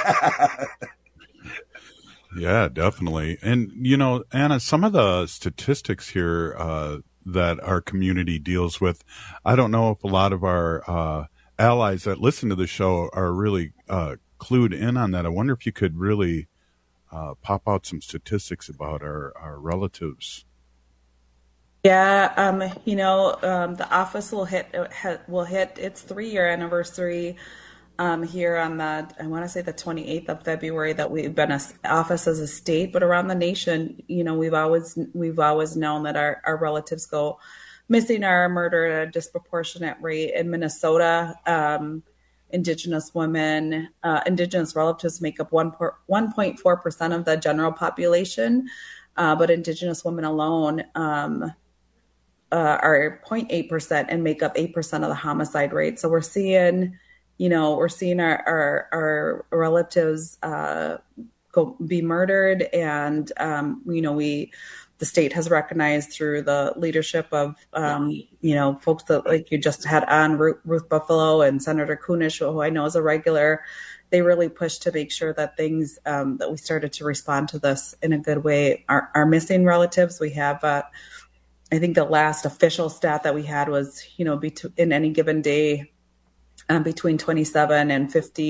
Yeah, definitely. And, Anna, some of the statistics here, that our community deals with, I don't know if a lot of our, allies that listen to the show are really, clued in on that. I wonder if you could really, pop out some statistics about our relatives. Yeah, the office will hit its 3-year anniversary here on I want to say the 28th of February that we've been an office as a state, but around the nation, we've always known that our relatives go missing or murdered at a disproportionate rate. In Minnesota, Indigenous women, Indigenous relatives make up 1.4% of the general population, but Indigenous women alone are 0.8% and make up 8% of the homicide rate. So we're seeing our relatives be murdered, and the state has recognized through the leadership of, folks that like you just had on, Ruth Buffalo and Senator Kunish, who I know is a regular. They really pushed to make sure that things, that we started to respond to this in a good way. Our missing relatives, we have, I think the last official stat that we had was, in any given day, between 27 and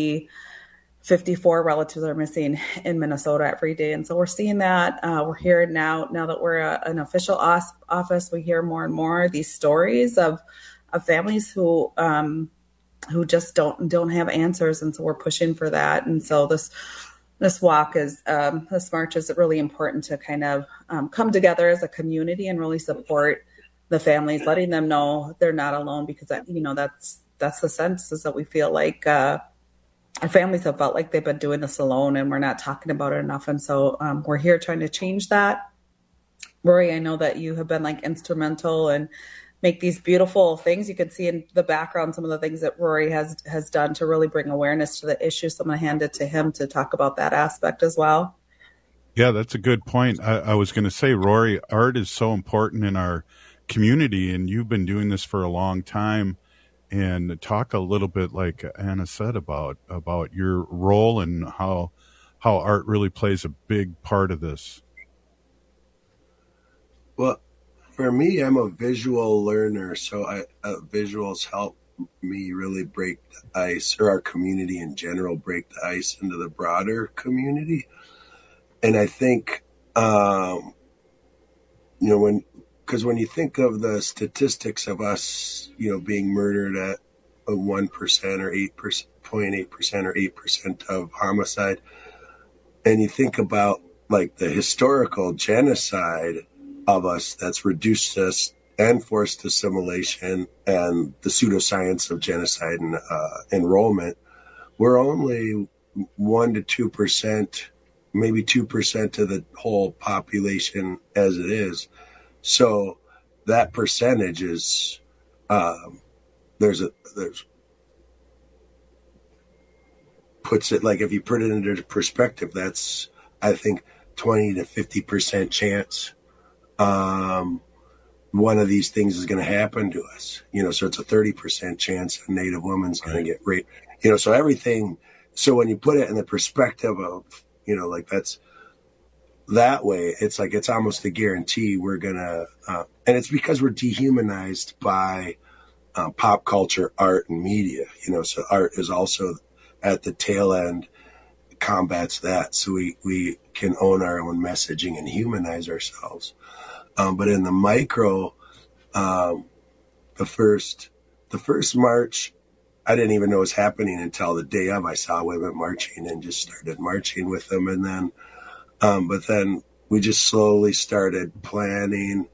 54 relatives are missing in Minnesota every day. And so we're seeing that. We're hearing now that we're an official office, we hear more and more these stories of families who just don't have answers. And so we're pushing for that. And so this walk this march is really important to kind of come together as a community and really support the families, letting them know they're not alone, because that's the sense, is that we feel like, our families have felt like they've been doing this alone and we're not talking about it enough. And so we're here trying to change that. Rory, I know that you have been instrumental and make these beautiful things. You can see in the background some of the things that Rory has done to really bring awareness to the issue. So I'm going to hand it to him to talk about that aspect as well. Yeah, that's a good point. I was going to say, Rory, art is so important in our community, and you've been doing this for a long time. And talk a little bit, like Anna said, about your role and how art really plays a big part of this. Well, for me, I'm a visual learner, so visuals help me really break the ice, or our community in general break the ice into the broader community. And I think, when you think of the statistics of us, being murdered at 1% or 8%, 0.8% or 8% of homicide, and you think about the historical genocide of us that's reduced us and forced assimilation and the pseudoscience of genocide and enrollment, we're only 1% to 2%, maybe 2% of the whole population as it is. So that percentage is, puts it, like, if you put it into perspective, that's, I think, 20 to 50% chance one of these things is going to happen to us, so it's a 30% chance a Native woman's going to get raped, so everything. So when you put it in the perspective of, like, that's that way, it's like, it's almost a guarantee we're going to, and it's because we're dehumanized by pop culture, art, and media, so art is also at the tail end, combats that. So we can own our own messaging and humanize ourselves. But in the micro, the first march, I didn't even know was happening until the day of. I saw women marching and just started marching with them. And then, but then we just slowly started planning.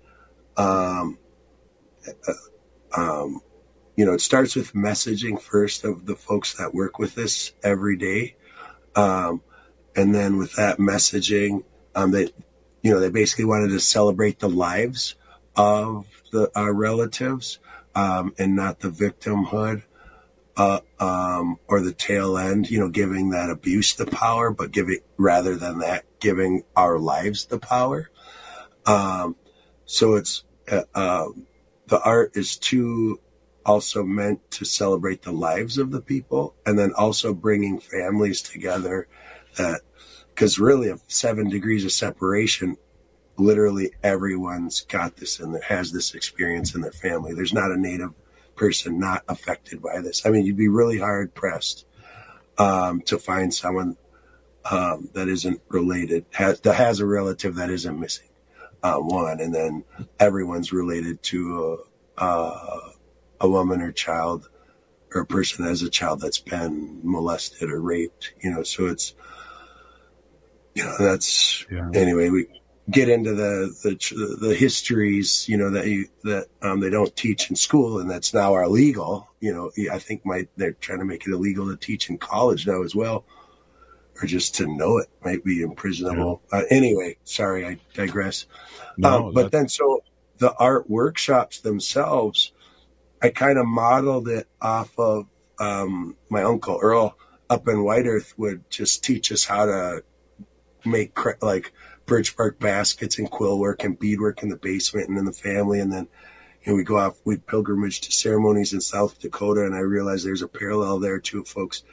It starts with messaging first of the folks that work with this every day. And then with that messaging, they basically wanted to celebrate the lives of our relatives, and not the victimhood, or the tail end, giving that abuse the power, but rather than that, giving our lives the power. So it's, the art is also meant to celebrate the lives of the people, and then also bringing families together, because really, of 7 degrees of separation, literally everyone's got this and has this experience in their family. There's not a Native person not affected by this. I mean, you'd be really hard pressed to find someone that isn't related, that has a relative that isn't missing, one, and then everyone's related to a woman or child, or a person as a child that's been molested or raped, so it's, that's, anyway, we get into the histories, that they don't teach in school, and that's now are illegal. I think they're trying to make it illegal to teach in college now as well, or just to know it might be imprisonable. Anyway, sorry, I digress. But then, so the art workshops themselves, I kind of modeled it off of my uncle Earl up in White Earth would just teach us how to make like birch bark baskets and quill work and beadwork in the basement and in the family. And then we'd pilgrimage to ceremonies in South Dakota. And I realized there's a parallel there too, folks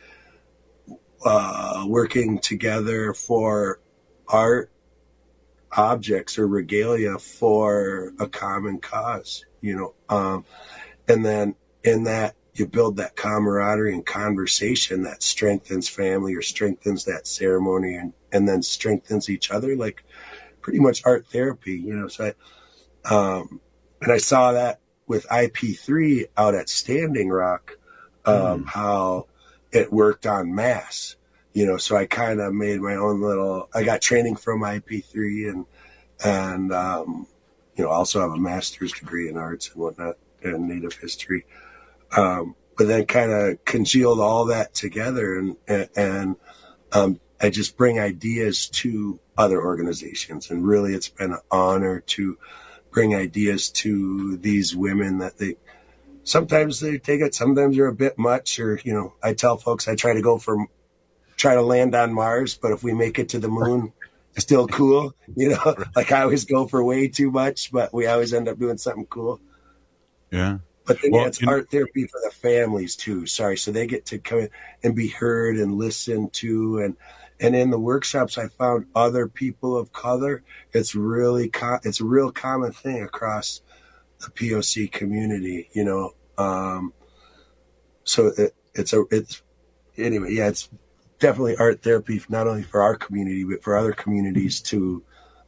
working together for art objects or regalia for a common cause, and then in that you build that camaraderie and conversation that strengthens family or strengthens that ceremony and then strengthens each other, like pretty much art therapy, So and I saw that with IP3 out at Standing Rock, how it worked on mass, so I kind of made my own I got training from IP3 and also have a master's degree in arts and whatnot and Native history. But then kind of congealed all that together and I just bring ideas to other organizations. And really it's been an honor to bring ideas to these women that sometimes they take it, sometimes they're a bit much, or, I tell folks I try to land on Mars, but if we make it to the moon, it's still cool. Like I always go for way too much, but we always end up doing something cool. Yeah. But then it's art therapy for the families too. Sorry. So they get to come in and be heard and listened to. And in the workshops, I found other people of color. It's really, it's a real common thing across the POC community, so it's definitely art therapy, not only for our community, but for other communities to,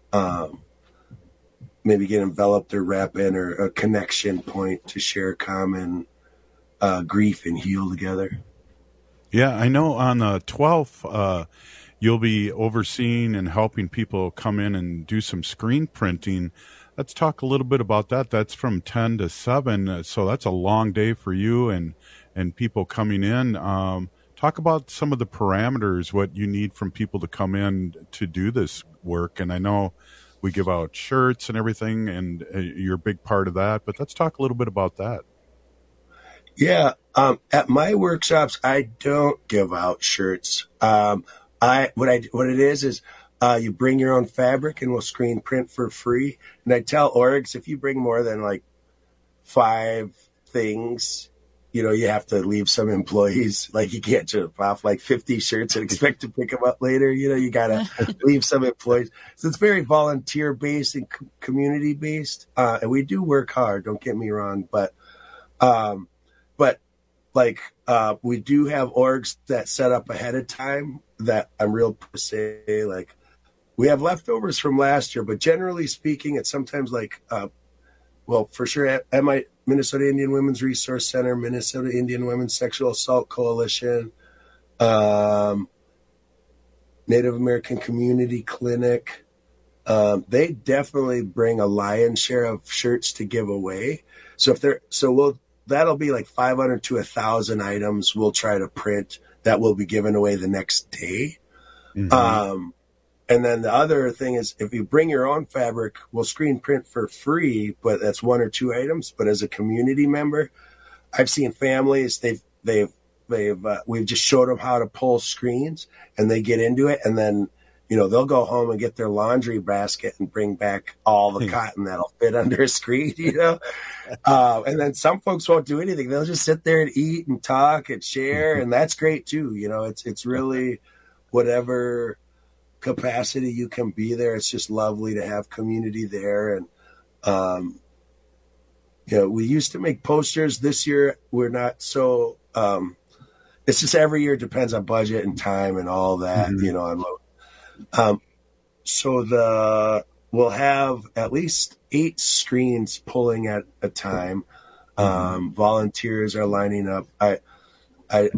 maybe get enveloped or wrap in, or a connection point to share common grief and heal together. Yeah, I know on the 12th, you'll be overseeing and helping people come in and do some screen printing. Let's talk a little bit about that. That's from 10 to 7, so that's a long day for you and people coming in. Talk about some of the parameters, what you need from people to come in to do this work. And I know we give out shirts and everything, and you're a big part of that, but let's talk a little bit about that. Yeah. At my workshops, I don't give out shirts. What it is you bring your own fabric and we'll screen print for free. And I tell orgs, if you bring more than like 5 things, you have to leave some employees. Like you can't just off like 50 shirts and expect to pick them up later. You got to leave some employees. So it's very volunteer based and community based. And we do work hard. Don't get me wrong. But we do have orgs that set up ahead of time that I'm real to say, like we have leftovers from last year, but generally speaking, it's sometimes like, for sure at my Minnesota Indian Women's Resource Center, Minnesota Indian Women's Sexual Assault Coalition, Native American Community Clinic. They definitely bring a lion's share of shirts to give away. That'll be like 500 to 1,000 items we'll try to print that will be given away the next day. Mm-hmm. And then the other thing is if you bring your own fabric, we'll screen print for free, but that's 1 or 2 items. But as a community member, I've seen families, we've just showed them how to pull screens and they get into it. And then, they'll go home and get their laundry basket and bring back all the cotton that'll fit under a screen, and then some folks won't do anything. They'll just sit there and eat and talk and share. And that's great too. It's really whatever capacity you can be there. It's just lovely to have community there. And, we used to make posters. This year, we're not so, it's just every year depends on budget and time and all that, we'll have at least 8 screens pulling at a time. Volunteers are lining up. And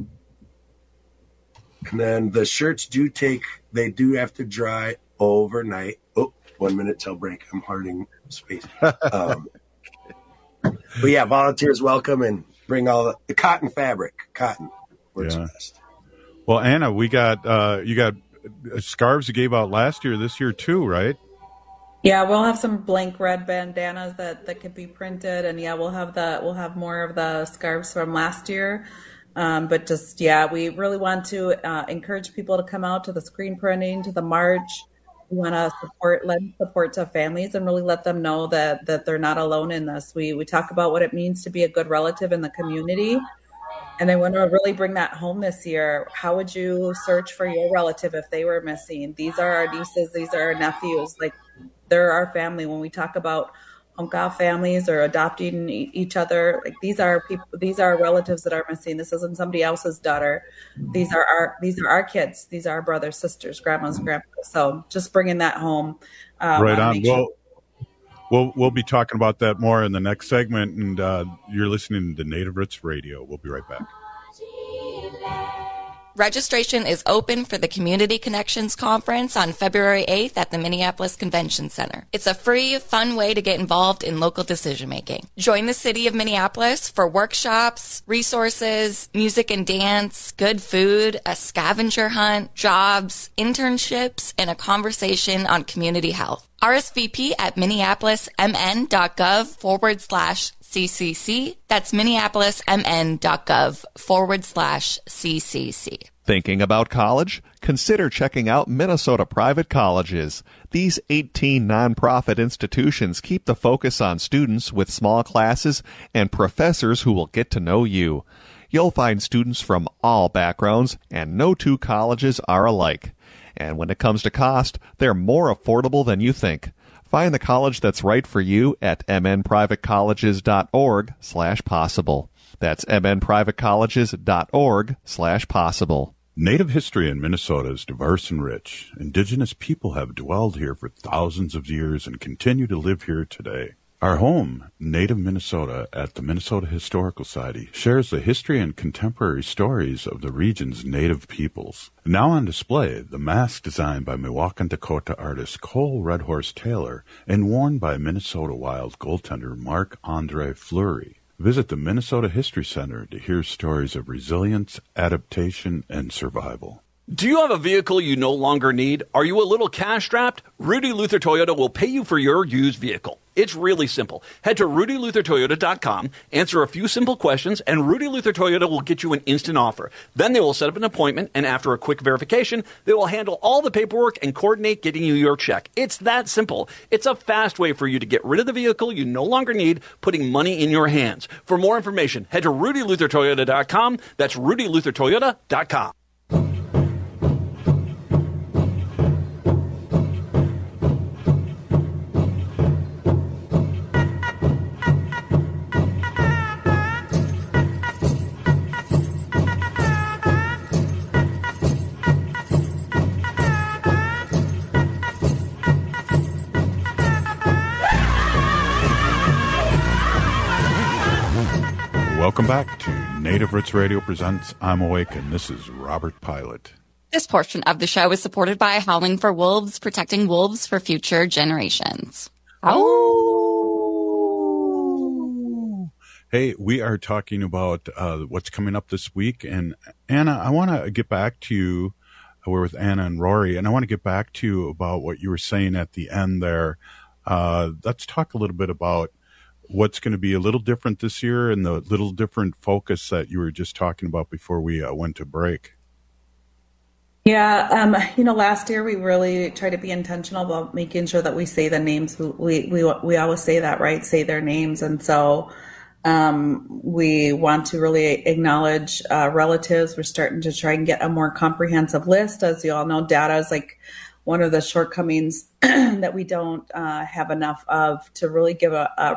then the shirts do have to dry overnight. 1 minute till break. I'm hoarding space. But yeah, volunteers welcome and bring all the cotton fabric. Cotton works best. Well, Anna, we got, you got scarves you gave out last year, this year too, right? Yeah, we'll have some blank red bandanas that could be printed, and we'll have more of the scarves from last year. But we really want to encourage people to come out to the screen printing, to the march. We want to lend support to families and really let them know that they're not alone in this. We talk about what it means to be a good relative in the community. And I want to really bring that home this year. How would you search for your relative if they were missing? These are our nieces. These are our nephews. Like, they're our family. When we talk about Onka families or adopting each other, like these are people. These are relatives that are missing. This isn't somebody else's daughter. These are our kids. These are our brothers, sisters, grandmas, grandpas. So just bringing that home. Right on. We'll be talking about that more in the next segment, and you're listening to Native Roots Radio. We'll be right back. Registration is open for the Community Connections Conference on February 8th at the Minneapolis Convention Center. It's a free, fun way to get involved in local decision-making. Join the city of Minneapolis for workshops, resources, music and dance, good food, a scavenger hunt, jobs, internships, and a conversation on community health. RSVP at minneapolismn.gov/CCC. That's minneapolismn.gov/CCC. Thinking about college? Consider checking out Minnesota Private Colleges. These 18 nonprofit institutions keep the focus on students with small classes and professors who will get to know you. You'll find students from all backgrounds, and no 2 colleges are alike. And when it comes to cost, they're more affordable than you think. Find the college that's right for you at mnprivatecolleges.org/possible. That's mnprivatecolleges.org/possible. Native history in Minnesota is diverse and rich. Indigenous people have dwelled here for thousands of years and continue to live here today. Our home, Native Minnesota, at the Minnesota Historical Society, shares the history and contemporary stories of the region's Native peoples. Now on display, the mask designed by Milwaukee, Dakota artist Cole Redhorse Taylor and worn by Minnesota Wild goaltender Marc-Andre Fleury. Visit the Minnesota History Center to hear stories of resilience, adaptation, and survival. Do you have a vehicle you no longer need? Are you a little cash-strapped? Rudy Luther Toyota will pay you for your used vehicle. It's really simple. Head to RudyLutherToyota.com, answer a few simple questions, and Rudy Luther Toyota will get you an instant offer. Then they will set up an appointment, and after a quick verification, they will handle all the paperwork and coordinate getting you your check. It's that simple. It's a fast way for you to get rid of the vehicle you no longer need, putting money in your hands. For more information, head to RudyLutherToyota.com. That's RudyLutherToyota.com. Welcome back to Native Roots Radio presents I'm Awake, and this is Robert Pilot. This portion of the show is supported by Howling for Wolves, protecting wolves for future generations. Oh! Hey, we are talking about what's coming up this week, and Anna, I want to get back to you. We're with Anna and Rory, and I want to get back to you about what you were saying at the end there. Let's talk a little bit about what's going to be a little different this year and the little different focus that you were just talking about before we went to break. Yeah, last year we really tried to be intentional about making sure that we say the names. We always say that, right? Say their names. And so we want to really acknowledge relatives. We're starting to try and get a more comprehensive list. As you all know, data is like one of the shortcomings that we don't have enough of to really give a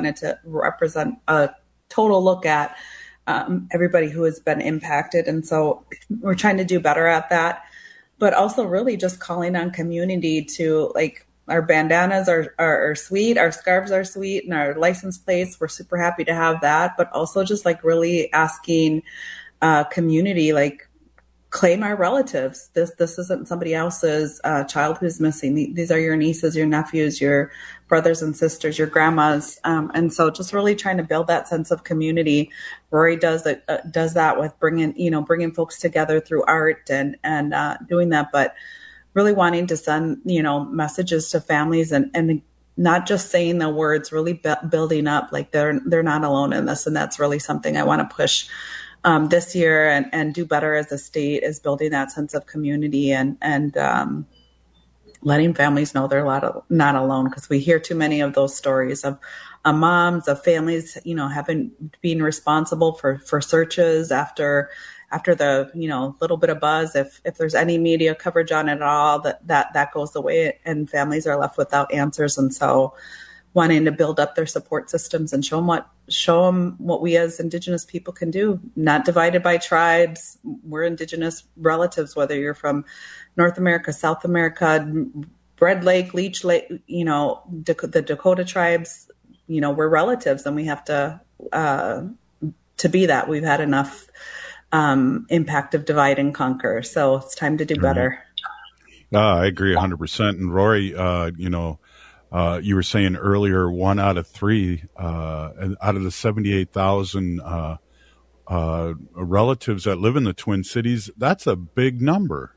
total look at everybody who has been impacted. And so we're trying to do better at that, but also really just calling on community to, like, our bandanas are sweet, our scarves are sweet, and our license plates, we're super happy to have that, but also just like really asking community, like, claim our relatives. This isn't somebody else's child who's missing. These are your nieces, your nephews, your brothers and sisters, your grandmas. And so just really trying to build that sense of community. Rory does that with bringing folks together through art and doing that, but really wanting to send, messages to families and not just saying the words, really building up, like they're not alone in this. And that's really something I want to push this year and do better as a state, is building that sense of community and letting families know they're not alone, because we hear too many of those stories of moms, of families, being responsible for searches after the little bit of buzz. If there's any media coverage on it at all, that goes away and families are left without answers. And so wanting to build up their support systems and show them what we as Indigenous people can do, not divided by tribes. We're Indigenous relatives, whether you're from North America, South America, Red Lake, Leech Lake, the Dakota tribes, we're relatives, and we have to be that. We've had enough impact of divide and conquer. So it's time to do better. I agree 100%. And Rory, you were saying earlier, 1 out of 3 out of the 78,000 relatives that live in the Twin Cities, that's a big number.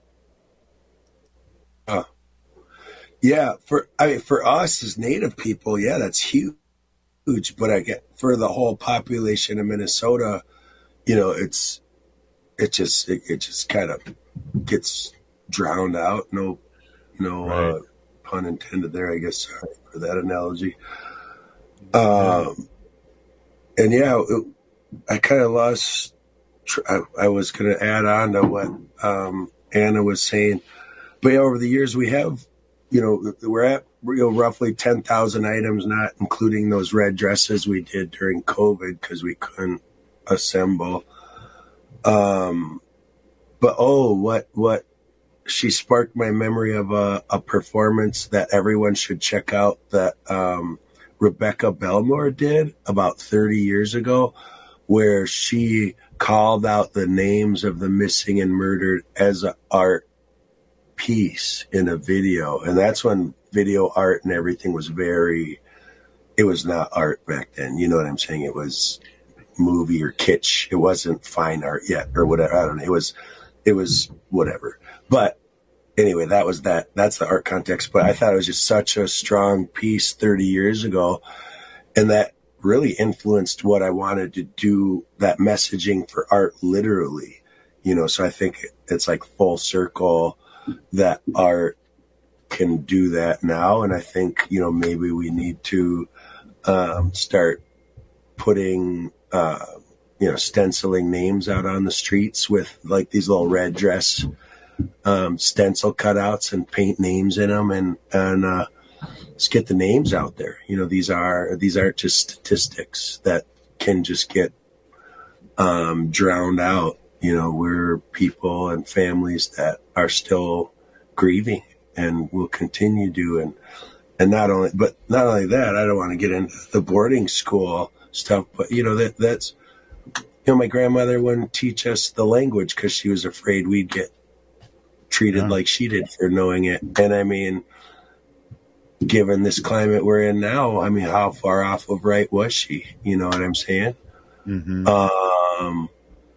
Yeah, for us as Native people, yeah, that's huge. But I get for the whole population of Minnesota, it just kind of gets drowned out. No. Right. Pun intended there, I guess. Sorry for that analogy. And yeah, I kind of lost. I was going to add on to what Anna was saying, but yeah, over the years we have, we're at roughly 10,000 items, not including those red dresses we did during COVID because we couldn't assemble. But what. She sparked my memory of a performance that everyone should check out that Rebecca Belmore did about 30 years ago, where she called out the names of the missing and murdered as an art piece in a video. And that's when video art and everything was it was not art back then. You know what I'm saying? It was movie or kitsch. It wasn't fine art yet or whatever. I don't know. It was whatever. But anyway, that's the art context. But I thought it was just such a strong piece 30 years ago. And that really influenced what I wanted to do, that messaging for art literally, so I think it's like full circle that art can do that now. And I think, maybe we need to start putting, stenciling names out on the streets with like these little red dress stencil cutouts and paint names in them and let's get the names out there. These aren't just statistics that can just get drowned out. We're people and families that are still grieving and will continue to. And not only that, I don't want to get into the boarding school stuff, but that's my grandmother wouldn't teach us the language because she was afraid we'd get treated like she did for knowing it. And I mean, given this climate we're in now, I mean, how far off of right was she? You know what I'm saying? Mm-hmm.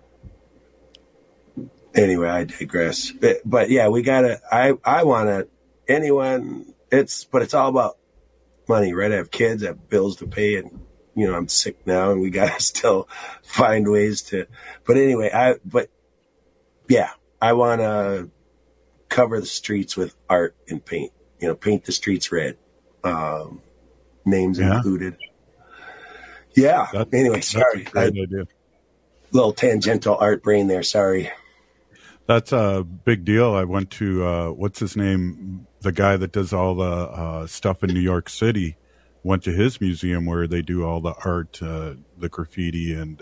Anyway, I digress. But yeah, we gotta. I want to. Anyone. It's all about money, right? I have kids, I have bills to pay, and I'm sick now, and we gotta still find ways to. But anyway, I want to cover the streets with art and paint. Paint the streets red. Names included. Yeah. Anyway, sorry. That's a great idea. Little tangential art brain there. Sorry. That's a big deal. I went to, what's his name? The guy that does all the stuff in New York City. Went to his museum where they do all the art, the graffiti, and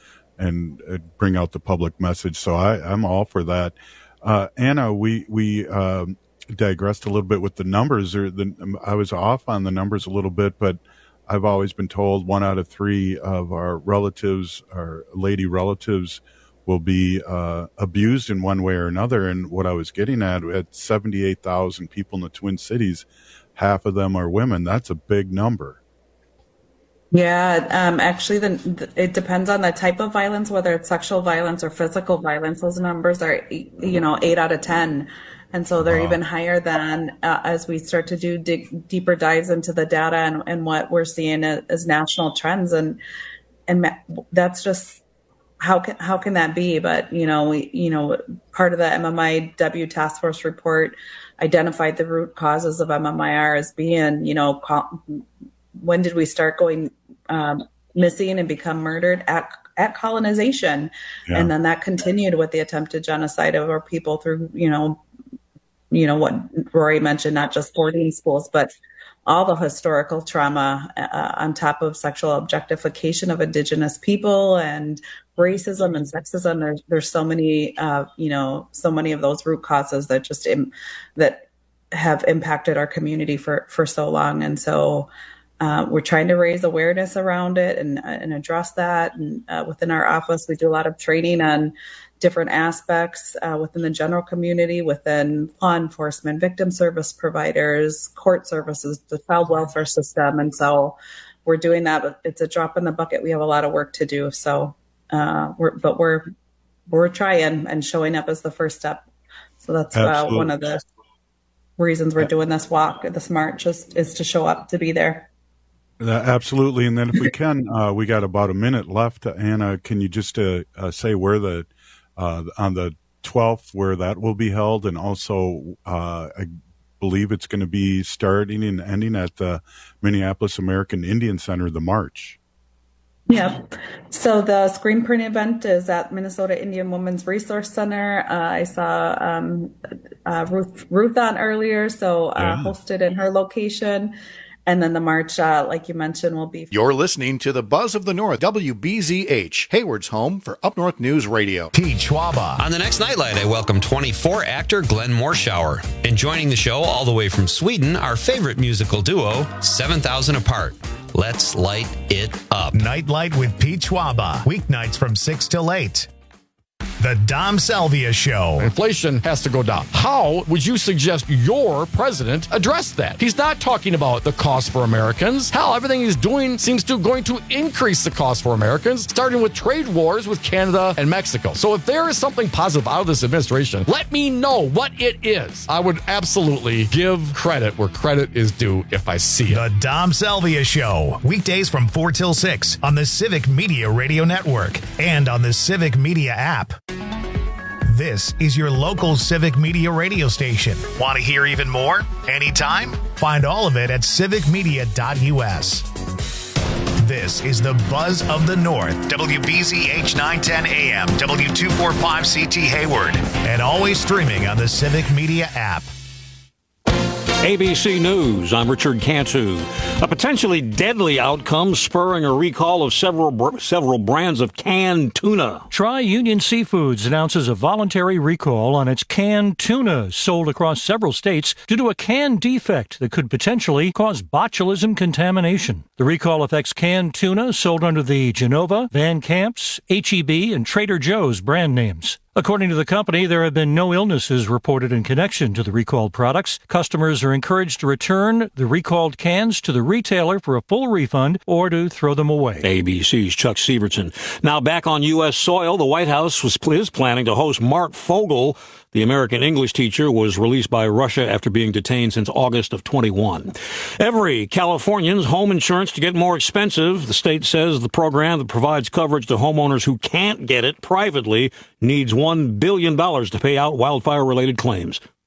bring out the public message. So I'm all for that. Anna, we digressed a little bit with the numbers. I was off on the numbers a little bit, but I've always been told 1 out of 3 of our relatives, our lady relatives, will be abused in one way or another. And what I was getting at 78,000 people in the Twin Cities, half of them are women. That's a big number. Yeah, actually, it depends on the type of violence, whether it's sexual violence or physical violence. Those numbers are, 8 out of 10. And so they're even higher than as we start to do deeper dives into the data and what we're seeing as national trends. And that's just, how can that be? But, part of the MMIW task force report identified the root causes of MMIR as being, when did we start going missing and become murdered at colonization? Yeah. And then that continued with the attempted genocide of our people through, what Rory mentioned, not just boarding schools, but all the historical trauma on top of sexual objectification of Indigenous people and racism and sexism. There's so many, so many of those root causes that that have impacted our community for so long. And so we're trying to raise awareness around it and address that. And within our office, we do a lot of training on different aspects within the general community, within law enforcement, victim service providers, court services, the child welfare system. And so we're doing that, but it's a drop in the bucket. We have a lot of work to do. So we're trying and showing up as the first step. So that's one of the reasons we're doing this walk, this march, is to show up, to be there. Absolutely. And then if we can, we got about a minute left. Anna, can you just say where on the 12th, where that will be held? And also, I believe it's going to be starting and ending at the Minneapolis American Indian Center, the march. Yeah. So the screen print event is at Minnesota Indian Women's Resource Center. I saw Ruth on earlier, so hosted in her location. And then the march, like you mentioned, will be... You're listening to the Buzz of the North, WBZH, Hayward's home for Up North News Radio. Pete Schwaba. On the next Nightlight, I welcome 24 actor Glenn Morshower. And joining the show all the way from Sweden, our favorite musical duo, 7,000 Apart. Let's light it up. Nightlight with Pete Schwaba. Weeknights from 6 till 8. The Dom Salvia Show. Inflation has to go down. How would you suggest your president address that? He's not talking about the cost for Americans. Hell, everything he's doing seems to going to increase the cost for Americans, starting with trade wars with Canada and Mexico. So if there is something positive out of this administration, let me know what it is. I would absolutely give credit where credit is due if I see it. The Dom Salvia Show. Weekdays from 4 till 6 on the Civic Media Radio Network and on the Civic Media app. This is your local Civic Media radio station. Want to hear even more? Anytime? Find all of it at civicmedia.us. This is the Buzz of the North, WBZH 910 AM, W245CT Hayward, and always streaming on the Civic Media app. ABC News, I'm Richard Cantu. A potentially deadly outcome spurring a recall of several brands of canned tuna. Tri-Union Seafoods announces a voluntary recall on its canned tuna sold across several states due to a can defect that could potentially cause botulism contamination. The recall affects canned tuna sold under the Genova, Van Camp's, H-E-B, and Trader Joe's brand names. According to the company, there have been no illnesses reported in connection to the recalled products. Customers are encouraged to return the recalled cans to the retailer for a full refund or to throw them away. ABC's Chuck Severson. Now back on U.S. soil, the White House is planning to host Mark Fogel. The American English teacher was released by Russia after being detained since August of 21. Every Californian's home insurance to get more expensive. The state says the program that provides coverage to homeowners who can't get it privately needs $1 billion to pay out wildfire-related claims.